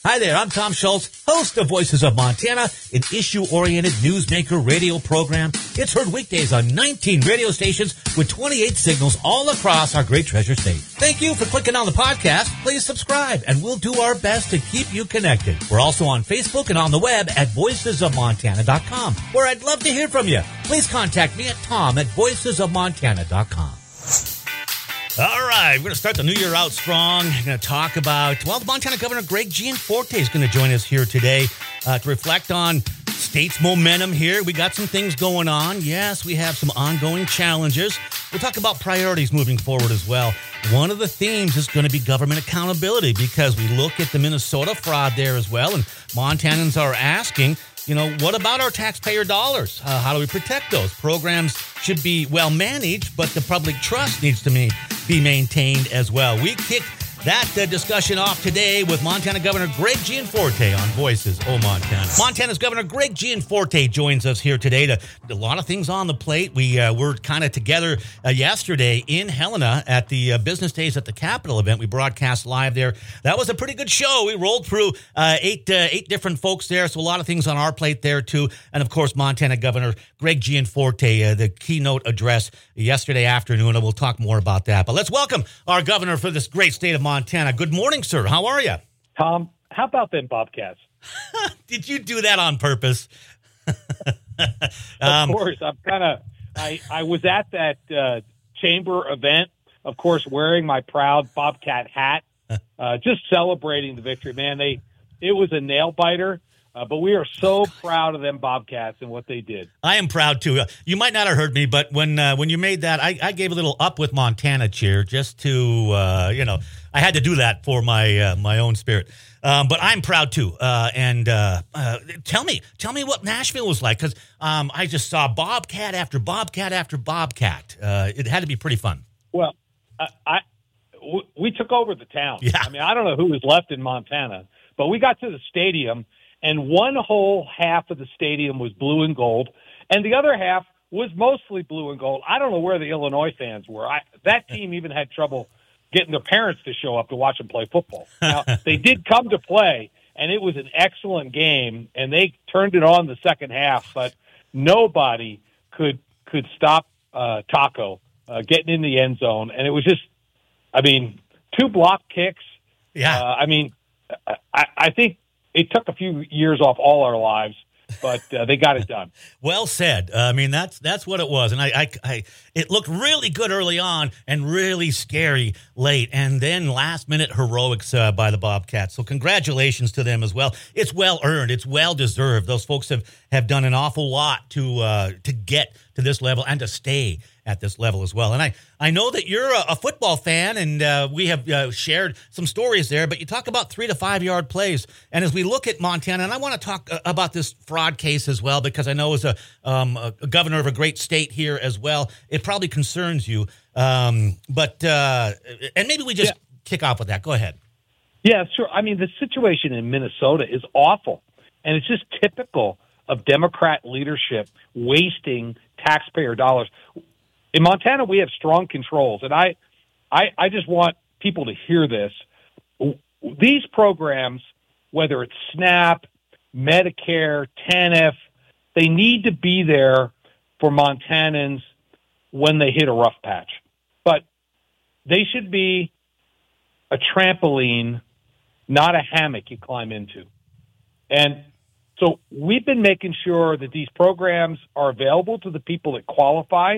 Hi there, I'm Tom Schultz, host of Voices of Montana, an issue-oriented newsmaker radio program. It's heard weekdays on 19 radio stations with 28 signals all across our great treasure state. Thank you for clicking on the podcast. Please subscribe, and we'll do our best to keep you connected. We're also on Facebook and on the web at voicesofmontana.com, where I'd love to hear from you. Please contact me at tom@voicesofmontana.com. All right, we're going to start the new year out strong. We're going to talk about, well, the Montana Governor Greg Gianforte is going to join us here today to reflect on state's momentum here. We got some things going on. Yes, we have some ongoing challenges. We'll talk about priorities moving forward as well. One of the themes is going to be government accountability because we look at the Minnesota fraud there as well, and Montanans are asking, what about our taxpayer dollars? How do we protect those? Programs should be well managed, but the public trust needs to be maintained as well. We kick that discussion off today with Montana Governor Greg Gianforte on Voices of Montana. Montana's Governor Greg Gianforte joins us here today. A lot of things on the plate. We were kind of together yesterday in Helena at the Business Days at the Capitol event. We broadcast live there. That was a pretty good show. We rolled through eight different folks there, so a lot of things on our plate there too. And of course, Montana Governor Greg Gianforte, the keynote address yesterday afternoon, and we'll talk more about that. But let's welcome our governor for this great state of Montana. Good morning, sir. How are you? Tom, how about them Bobcats? Did you do that on purpose? Of course. I was at that chamber event, of course, wearing my proud Bobcat hat, just celebrating the victory. Man, it was a nail biter. But we are so proud of them Bobcats and what they did. I am proud, too. You might not have heard me, but when you made that, I gave a little Up with Montana cheer just to, I had to do that for my own spirit. But I'm proud, too. And tell me what Nashville was like, because I just saw Bobcat after Bobcat after Bobcat. It had to be pretty fun. Well, we took over the town. Yeah. I mean, I don't know who was left in Montana, but we got to the stadium, and one whole half of the stadium was blue and gold, and the other half was mostly blue and gold. I don't know where the Illinois fans were. That team even had trouble getting their parents to show up to watch them play football. Now, they did come to play, and it was an excellent game, and they turned it on the second half, but nobody could stop Taco getting in the end zone, and it was just, two block kicks. Yeah. I think it took a few years off all our lives, but they got it done. Well said. That's what it was, and it looked really good early on and really scary late, and then last minute heroics by the Bobcats. So congratulations to them as well. It's well earned. It's well deserved. Those folks have done an awful lot to get to this level and to stay at this level as well. And I know that you're a football fan, and we have shared some stories there, but you talk about 3 to 5 yard plays. And as we look at Montana, and I want to talk about this fraud case as well, because I know as a governor of a great state here as well, it probably concerns you. And maybe we just kick off with that. Go ahead. Yeah, sure. The situation in Minnesota is awful, and it's just typical of Democrat leadership wasting taxpayer dollars. In Montana, we have strong controls, and I just want people to hear this. These programs, whether it's SNAP, Medicare, TANF, they need to be there for Montanans when they hit a rough patch. But they should be a trampoline, not a hammock you climb into. And so we've been making sure that these programs are available to the people that qualify,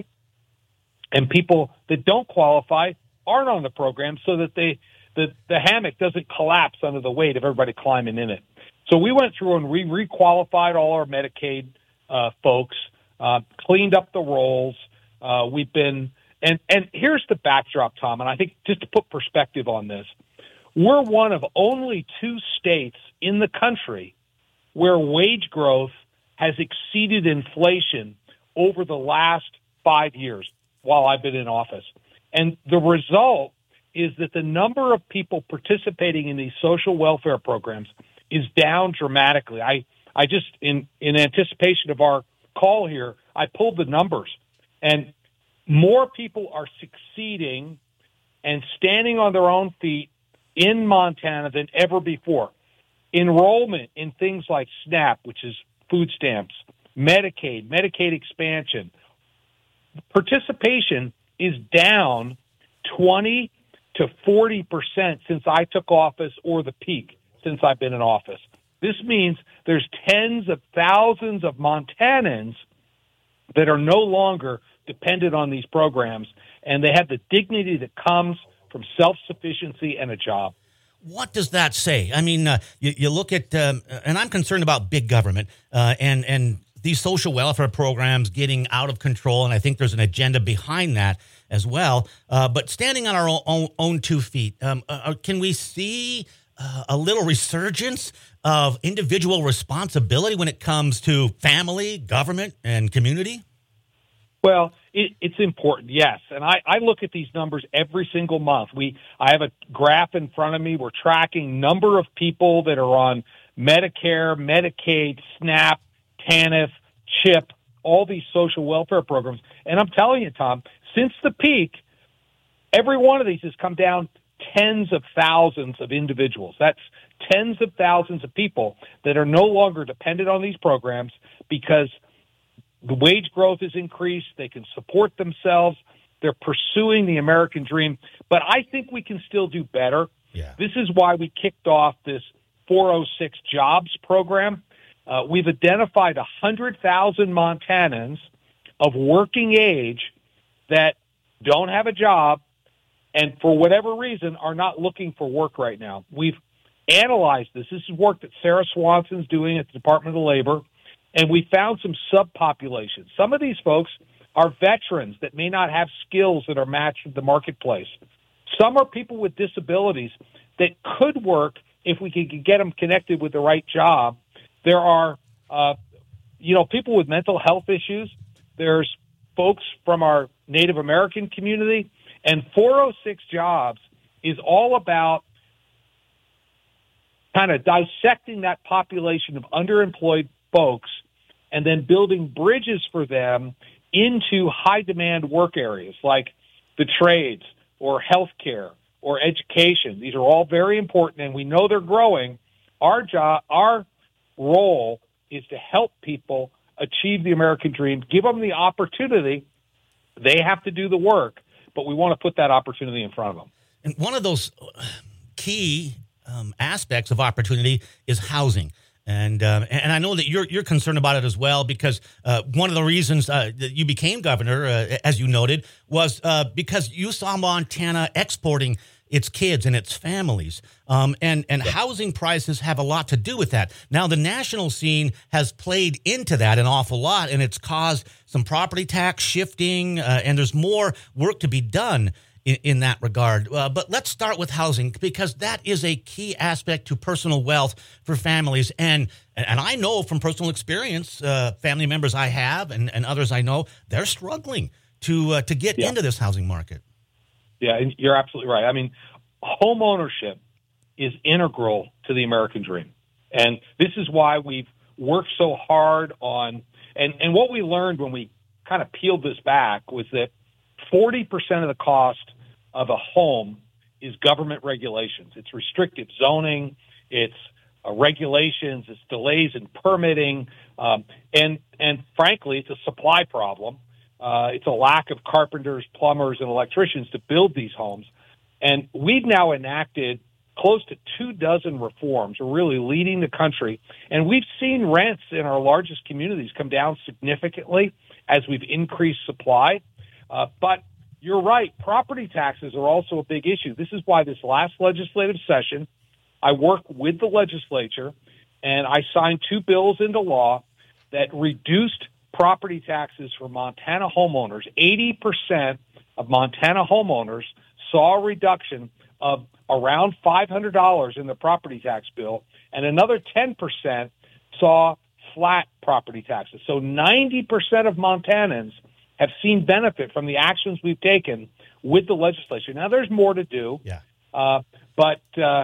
and people that don't qualify aren't on the program, so that the hammock doesn't collapse under the weight of everybody climbing in it. So we went through and we requalified all our Medicaid folks, cleaned up the rolls. We've been and here's the backdrop, Tom, and I think just to put perspective on this, we're one of only 2 states in the country where wage growth has exceeded inflation over the last 5 years while I've been in office. And the result is that the number of people participating in these social welfare programs is down dramatically. I just, in anticipation of our call here, I pulled the numbers, and more people are succeeding and standing on their own feet in Montana than ever before. enrollment in things like SNAP, which is food stamps, Medicaid expansion. Participation is down 20 to 40% since I took office, or the peak since I've been in office. This means there's tens of thousands of Montanans that are no longer dependent on these programs, and they have the dignity that comes from self-sufficiency and a job. What does that say? I mean, you look at, and I'm concerned about big government and these social welfare programs getting out of control, and I think there's an agenda behind that as well. But standing on our own 2 feet, can we see a little resurgence of individual responsibility when it comes to family, government, and community? Well, it's important, yes. And I look at these numbers every single month. I have a graph in front of me. We're tracking number of people that are on Medicare, Medicaid, SNAP, TANF, CHIP, all these social welfare programs. And I'm telling you, Tom, since the peak, every one of these has come down tens of thousands of individuals. That's tens of thousands of people that are no longer dependent on these programs because the wage growth has increased. They can support themselves. They're pursuing the American dream. But I think we can still do better. Yeah. This is why we kicked off this 406 Jobs program. We've identified 100,000 Montanans of working age that don't have a job and for whatever reason are not looking for work right now. We've analyzed this. This is work that Sarah Swanson's doing at the Department of Labor, and we found some subpopulations. Some of these folks are veterans that may not have skills that are matched with the marketplace. Some are people with disabilities that could work if we could get them connected with the right job. There are, people with mental health issues. There's folks from our Native American community. And 406 Jobs is all about kind of dissecting that population of underemployed folks and then building bridges for them into high-demand work areas like the trades or healthcare or education. These are all very important, and we know they're growing. Our role is to help people achieve the American dream, give them the opportunity. They have to do the work, but we want to put that opportunity in front of them. And one of those key aspects of opportunity is housing. And I know that you're concerned about it as well, because one of the reasons that you became governor, as you noted, was because you saw Montana exporting its kids and its families. And housing prices have a lot to do with that. Now, the national scene has played into that an awful lot, and it's caused some property tax shifting, and there's more work to be done in that regard. But let's start with housing, because that is a key aspect to personal wealth for families. And I know from personal experience, family members I have and others I know, they're struggling to get into this housing market. Yeah, and you're absolutely right. I mean, home ownership is integral to the American dream. And this is why we've worked so hard on, and what we learned when we kind of peeled this back was that 40% of the cost of a home is government regulations. It's restrictive zoning, it's regulations, it's delays in permitting, and frankly, it's a supply problem. It's a lack of carpenters, plumbers, and electricians to build these homes. And we've now enacted close to 24 reforms. We're really leading the country. And we've seen rents in our largest communities come down significantly as we've increased supply. But you're right, property taxes are also a big issue. This is why this last legislative session, I worked with the legislature, and I signed 2 bills into law that reduced property taxes for Montana homeowners. 80% of Montana homeowners saw a reduction of around $500 in the property tax bill, and another 10% saw flat property taxes. So 90% of Montanans have seen benefit from the actions we've taken with the legislature. Now, there's more to do, but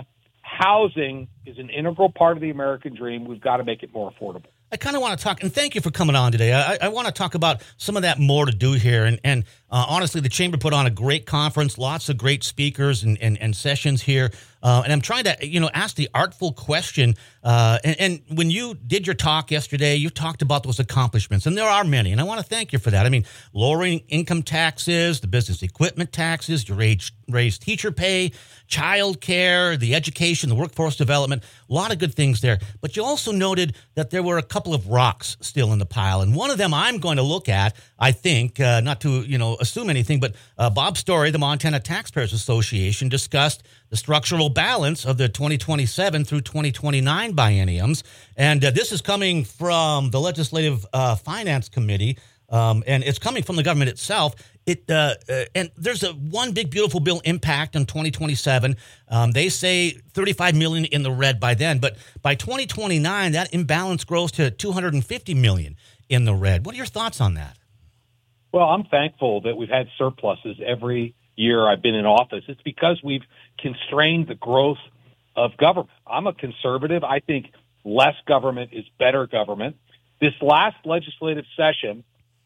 housing is an integral part of the American dream. We've got to make it more affordable. I kind of want to talk, and thank you for coming on today. I want to talk about some of that more to do here. And honestly, the Chamber put on a great conference, lots of great speakers and sessions here. And I'm trying to, ask the artful question. And when you did your talk yesterday, you talked about those accomplishments, and there are many. And I want to thank you for that. I mean, lowering income taxes, the business equipment taxes, your raised teacher pay, child care, the education, the workforce development, a lot of good things there. But you also noted that there were a couple of rocks still in the pile. And one of them I'm going to look at, I think, not to, assume anything, but Bob Story, the Montana Taxpayers Association, discussed the structural balance of the 2027 through 2029 bienniums. And this is coming from the Legislative Finance Committee, and it's coming from the government itself. And there's one big, beautiful bill impact on 2027. They say $35 million in the red by then, but by 2029, that imbalance grows to $250 million in the red. What are your thoughts on that? Well, I'm thankful that we've had surpluses every year I've been in office. It's because we've constrained the growth of government. I'm a conservative. I think less government is better government. This last legislative session,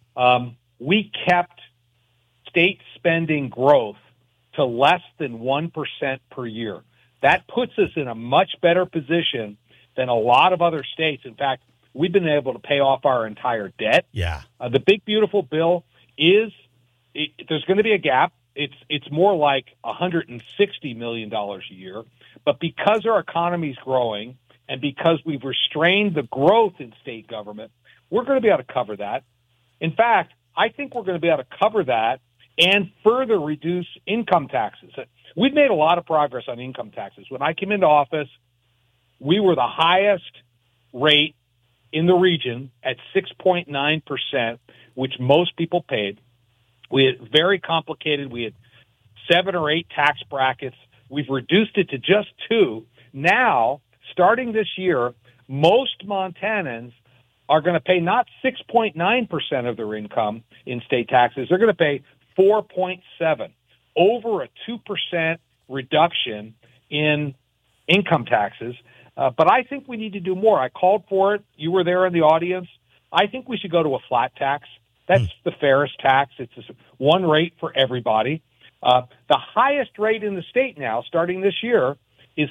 we kept state spending growth to less than 1% per year. That puts us in a much better position than a lot of other states. In fact, we've been able to pay off our entire debt. Yeah. The big, beautiful bill there's going to be a gap. It's more like $160 million a year. But because our economy is growing and because we've restrained the growth in state government, we're going to be able to cover that. In fact, I think we're going to be able to cover that and further reduce income taxes. We've made a lot of progress on income taxes. When I came into office, we were the highest rate in the region at 6.9%, which most people paid. We had very complicated. We had 7 or 8 tax brackets. We've reduced it to just 2. Now, starting this year, most Montanans are going to pay not 6.9% of their income in state taxes. They're going to pay 4.7, over a 2% reduction in income taxes. But I think we need to do more. I called for it. You were there in the audience. I think we should go to a flat tax. That's the fairest tax. It's just one rate for everybody. The highest rate in the state now, starting this year, is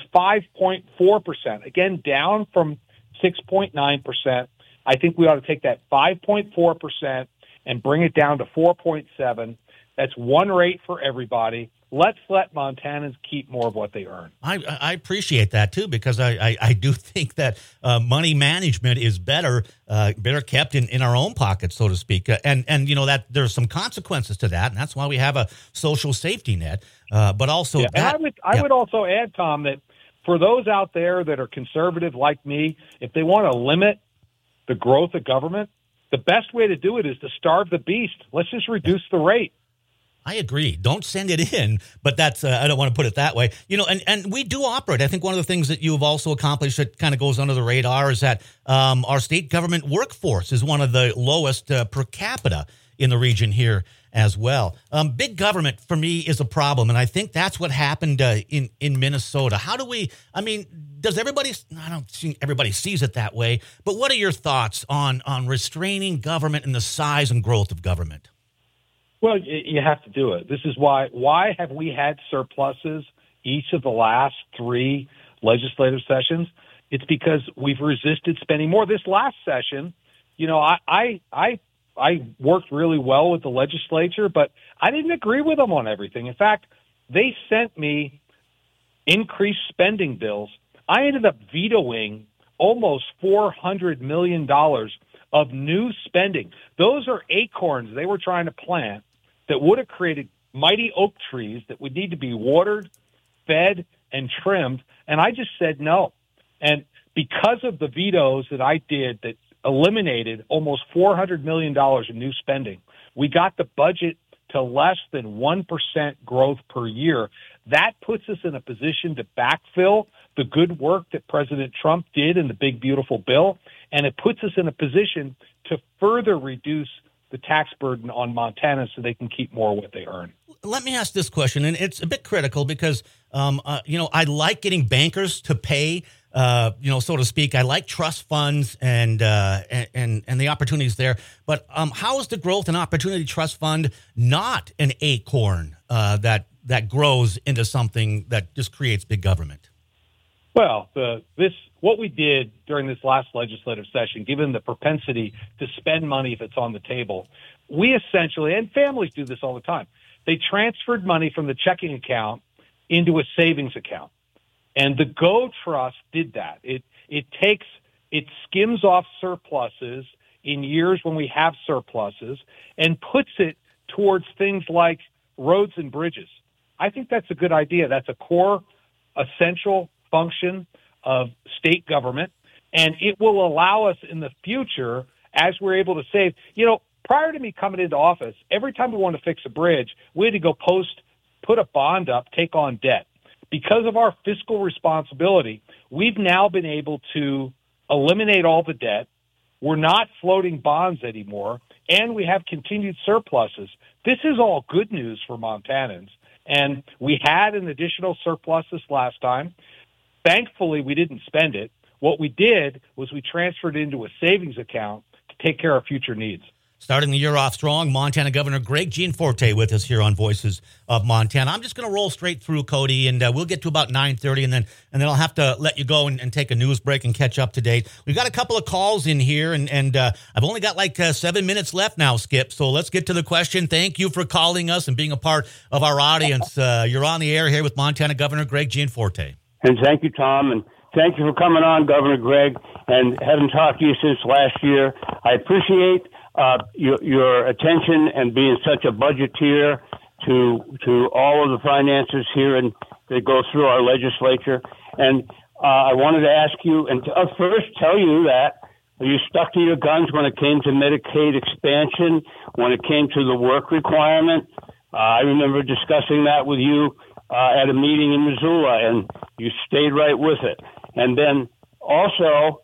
5.4%. Again, down from 6.9%. I think we ought to take that 5.4% and bring it down to 4.7%. That's one rate for everybody. Let's let Montanans keep more of what they earn. I appreciate that, too, because I do think that money management is better kept in our own pockets, so to speak. And that there's some consequences to that, and that's why we have a social safety net. But also, I would also add, Tom, that for those out there that are conservative like me, if they want to limit the growth of government, the best way to do it is to starve the beast. Let's just reduce the rate. I agree. Don't send it in, but that's, I don't want to put it that way. And we do operate. I think one of the things that you've also accomplished that kind of goes under the radar is that our state government workforce is one of the lowest per capita in the region here as well. Big government for me is a problem, and I think that's what happened in Minnesota. How do we, does everybody, I don't think everybody sees it that way, but what are your thoughts on restraining government and the size and growth of government? Well, you have to do it. This is why have we had surpluses each of the last 3 legislative sessions? It's because we've resisted spending more. This last session, I worked really well with the legislature, but I didn't agree with them on everything. In fact, they sent me increased spending bills. I ended up vetoing almost $400 million of new spending. Those are acorns they were trying to plant that would have created mighty oak trees that would need to be watered, fed, and trimmed. And I just said no. And because of the vetoes that I did that eliminated almost $400 million in new spending, we got the budget to less than 1% growth per year. That puts us in a position to backfill the good work that President Trump did in the big, beautiful bill. And it puts us in a position to further reduce the tax burden on Montana so they can keep more of what they earn. Let me ask this question, and it's a bit critical because, I like getting bankers to pay, so to speak. I like trust funds and the opportunities there. But how is the Growth and Opportunity Trust Fund not an acorn that that grows into something that just creates big government? Well, what we did during this last legislative session, given the propensity to spend money if it's on the table, we essentially, and families do this all the time, they transferred money from the checking account into a savings account. And the Go Trust did that. It skims off surpluses in years when we have surpluses and puts it towards things like roads and bridges. I think that's a good idea. That's a core, essential function of state government, and it will allow us in the future, as we're able to save. Prior to me coming into office, every time we wanted to fix a bridge, we had to go put a bond up, take on debt. Because of our fiscal responsibility, we've now been able to eliminate all the debt. We're not floating bonds anymore, and we have continued surpluses. This is all good news for Montanans, and we had an additional surplus this last time. Thankfully, we didn't spend it. What we did was we transferred it into a savings account to take care of future needs. Starting the year off strong, Montana Governor Greg Gianforte with us here on Voices of Montana. I'm just going to roll straight through, Cody, and we'll get to about 9:30, and then I'll have to let you go and take a news break and catch up to date. We've got a couple of calls in here, and I've only got 7 minutes left now, Skip, so let's get to the question. Thank you for calling us and being a part of our audience. You're on the air here with Montana Governor Greg Gianforte. And thank you, Tom, and thank you for coming on, Governor Greg, and haven't talked to you since last year. I appreciate your attention and being such a budgeteer to all of the finances here and that go through our legislature. And I wanted to ask you, and first tell you that you stuck to your guns when it came to Medicaid expansion, when it came to the work requirement. I remember discussing that with you at a meeting in Missoula, and you stayed right with it. And then also,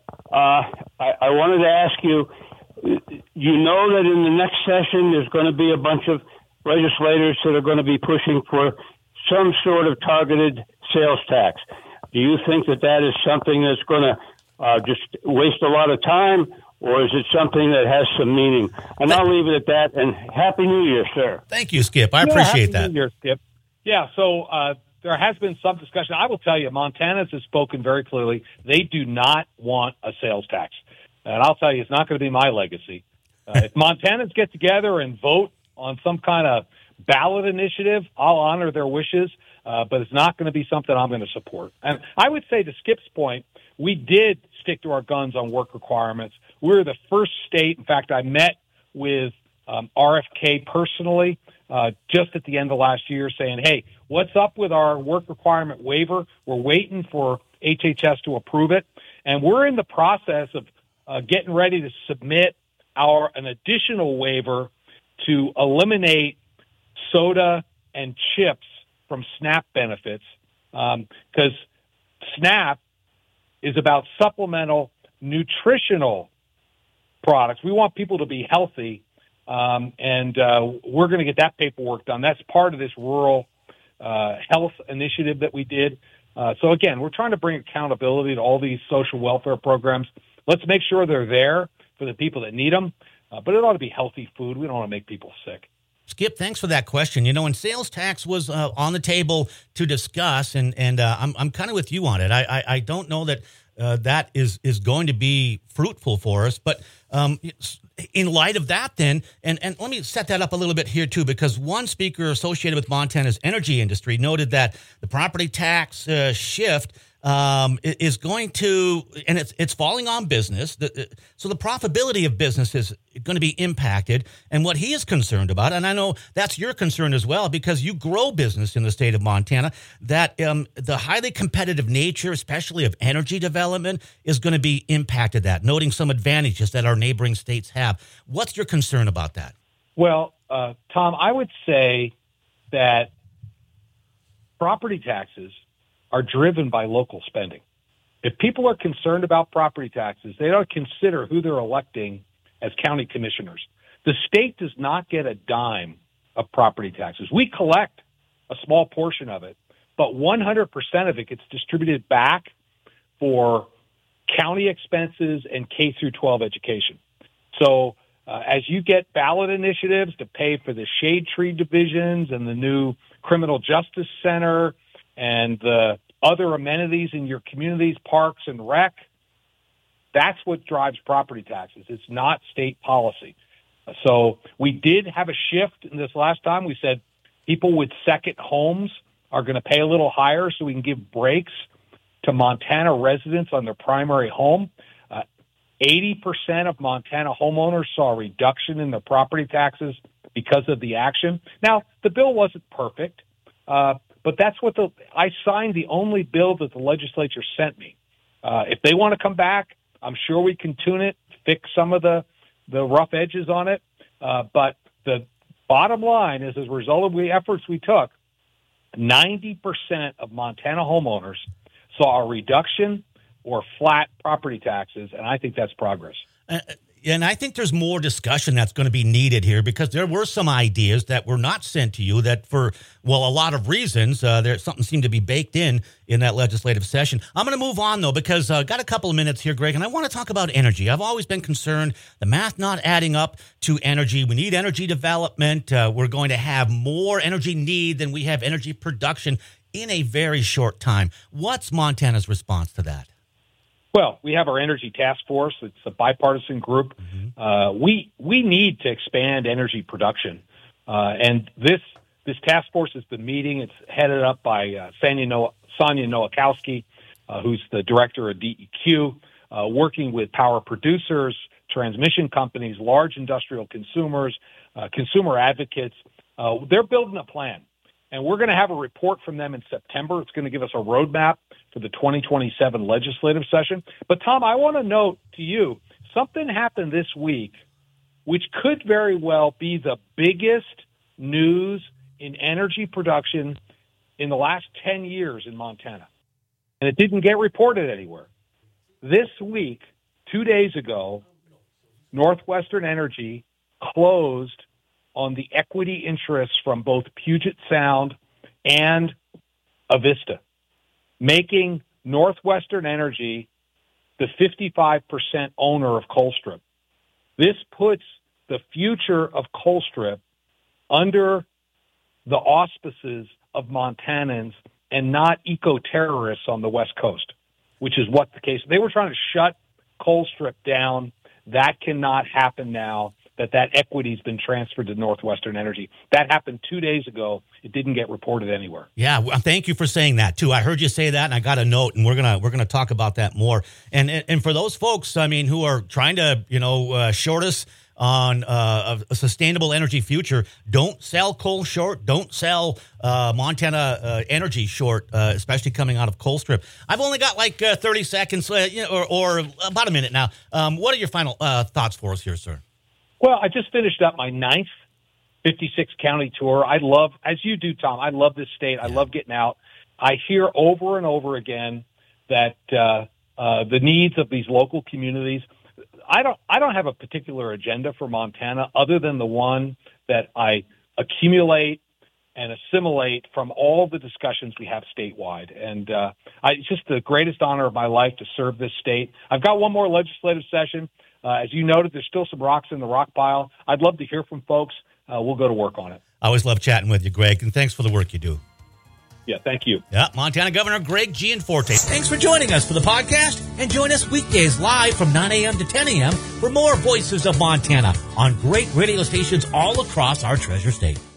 I wanted to ask you, you know that in the next session there's going to be a bunch of legislators that are going to be pushing for some sort of targeted sales tax. Do you think that is something that's going to just waste a lot of time, or is it something that has some meaning? And I'll leave it at that, and Happy New Year, sir. Thank you, Skip. I appreciate that. Happy New Year, Skip. Yeah, so there has been some discussion. I will tell you, Montanans has spoken very clearly. They do not want a sales tax. And I'll tell you, it's not going to be my legacy. If Montanans get together and vote on some kind of ballot initiative, I'll honor their wishes, but it's not going to be something I'm going to support. And I would say, to Skip's point, we did stick to our guns on work requirements. We're the first state. In fact, I met with RFK personally just at the end of last year saying, hey, what's up with our work requirement waiver? We're waiting for HHS to approve it. And we're in the process of getting ready to submit an additional waiver to eliminate soda and chips from SNAP benefits, because SNAP is about supplemental nutritional products. We want people to be healthy, and we're going to get that paperwork done. That's part of this rural health initiative that we did. So, again, we're trying to bring accountability to all these social welfare programs. Let's make sure they're there for the people that need them, but it ought to be healthy food. We don't want to make people sick. Skip, thanks for that question. And sales tax was on the table to discuss, and I'm kind of with you on it. I don't know that that is going to be fruitful for us, but in light of that then, and let me set that up a little bit here too, because one speaker associated with Montana's energy industry noted that the property tax shift is going to, and it's falling on business. So the profitability of business is going to be impacted. And what he is concerned about, and I know that's your concern as well, because you grow business in the state of Montana, that the highly competitive nature, especially of energy development, is going to be impacted, that, noting some advantages that our neighboring states have. What's your concern about that? Well, Tom, I would say that property taxes are driven by local spending. If people are concerned about property taxes, they don't consider who they're electing as county commissioners. The state does not get a dime of property taxes. We collect a small portion of it, but 100% of it gets distributed back for county expenses and K through 12 education. So As you get ballot initiatives to pay for the shade tree divisions and the new criminal justice center and the other amenities in your communities, parks and rec, that's what drives property taxes. It's not state policy. So we did have a shift in this last time. We said people with second homes are going to pay a little higher so we can give breaks to Montana residents on their primary home. 80% of Montana homeowners saw a reduction in their property taxes because of the action. Now, the bill wasn't perfect, but that's what I signed the only bill that the legislature sent me. If they want to come back, I'm sure we can tune it, fix some of the rough edges on it. But the bottom line is, as a result of the efforts we took, 90% of Montana homeowners saw a reduction or flat property taxes, and I think that's progress. And I think there's more discussion that's going to be needed here, because there were some ideas that were not sent to you that for, well, a lot of reasons, there's something seemed to be baked in that legislative session. I'm going to move on, though, because I've got a couple of minutes here, Greg, and I want to talk about energy. I've always been concerned the math not adding up to energy. We need energy development. We're going to have more energy need than we have energy production in a very short time. What's Montana's response to that? Well, we have our energy task force. It's a bipartisan group. Mm-hmm. We need to expand energy production, and this task force has been meeting. It's headed up by Sonia Nowakowski, who's the director of DEQ, working with power producers, transmission companies, large industrial consumers, consumer advocates. They're building a plan, and we're going to have a report from them in September. It's going to give us a roadmap for the 2027 legislative session. But, Tom, I want to note to you, something happened this week which could very well be the biggest news in energy production in the last 10 years in Montana. And it didn't get reported anywhere. This week, 2 days ago, Northwestern Energy closed on the equity interests from both Puget Sound and Avista, making Northwestern Energy the 55% owner of Colstrip. This puts the future of Colstrip under the auspices of Montanans and not eco-terrorists on the West Coast, which is what the case. They were trying to shut Colstrip down. That cannot happen now that equity's been transferred to Northwestern Energy. That happened 2 days ago. It didn't get reported anywhere. Yeah, well, thank you for saying that too. I heard you say that, and I got a note, and we're gonna talk about that more. And for those folks, I mean, who are trying to short us on a sustainable energy future, don't sell coal short. Don't sell Montana energy short, especially coming out of Colstrip. I've only got like 30 seconds, or about a minute now. What are your final thoughts for us here, sir? Well, I just finished up my 9th 56-county tour. I love, as you do, Tom, I love this state. I love getting out. I hear over and over again that the needs of these local communities. I don't have a particular agenda for Montana other than the one that I accumulate and assimilate from all the discussions we have statewide. And it's just the greatest honor of my life to serve this state. I've got one more legislative session. As you noted, there's still some rocks in the rock pile. I'd love to hear from folks. We'll go to work on it. I always love chatting with you, Greg, and thanks for the work you do. Yeah, thank you. Yeah, Montana Governor Greg Gianforte. Thanks for joining us for the podcast, and join us weekdays live from 9 a.m. to 10 a.m. for more Voices of Montana on great radio stations all across our treasure state.